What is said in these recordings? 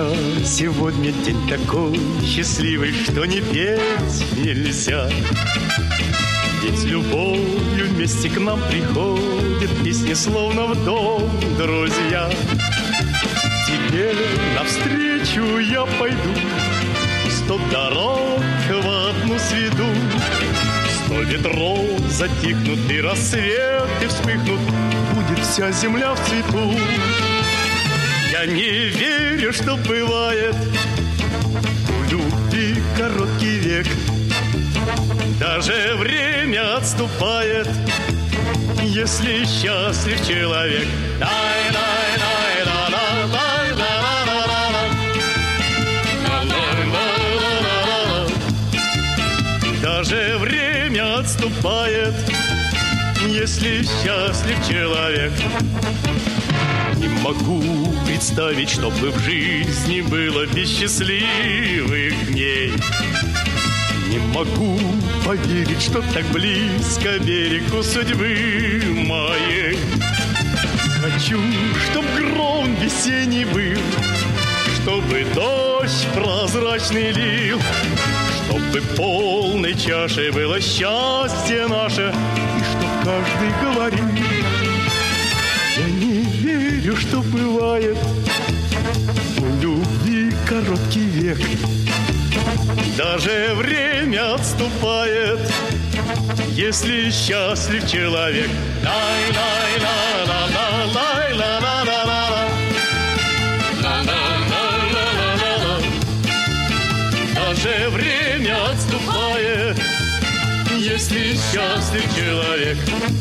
друзья, сегодня день такой счастливый, что не петь нельзя. Ведь с любовью вместе к нам приходят песни, словно в дом друзья. Тебе навстречу я пойду, 100 дорог в одну сведу. 100 ветров затихнут и рассветы вспыхнут, будет вся земля в цвету. Я не верю, что бывает у любви короткий век. Даже время отступает, если счастлив человек. Даже время отступает, если счастлив человек. Не могу представить, чтобы в жизни было без счастливых дней. Не могу поверить, что так близко берегу судьбы моей. Хочу, чтоб гром весенний был, чтобы дождь прозрачный лил, чтобы полной чашей было счастье наше, и чтоб каждый говорил: я не верю, что бывает у любви короткий век. Даже время отступает, если счастлив человек. Даже время отступает, если счастлив человек.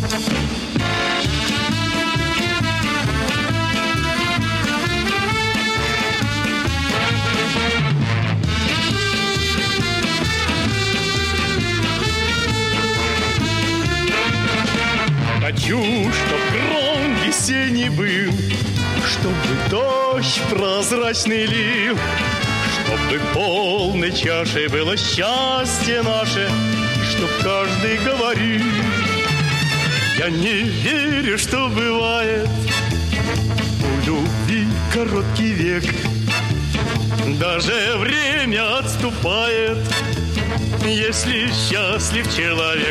Хочу, чтоб гром весенний был, чтобы дождь прозрачный лил, чтобы полной чашей было счастье наше, и чтоб каждый говорил: я не верю, что бывает у любви короткий век. Даже время отступает, если счастлив человек.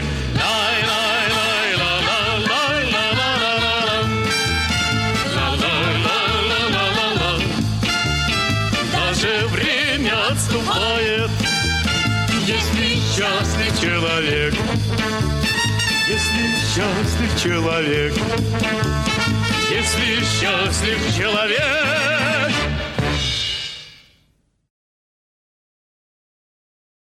Даже время отступает, если счастлив человек. Если счастлив человек. Если счастлив человек.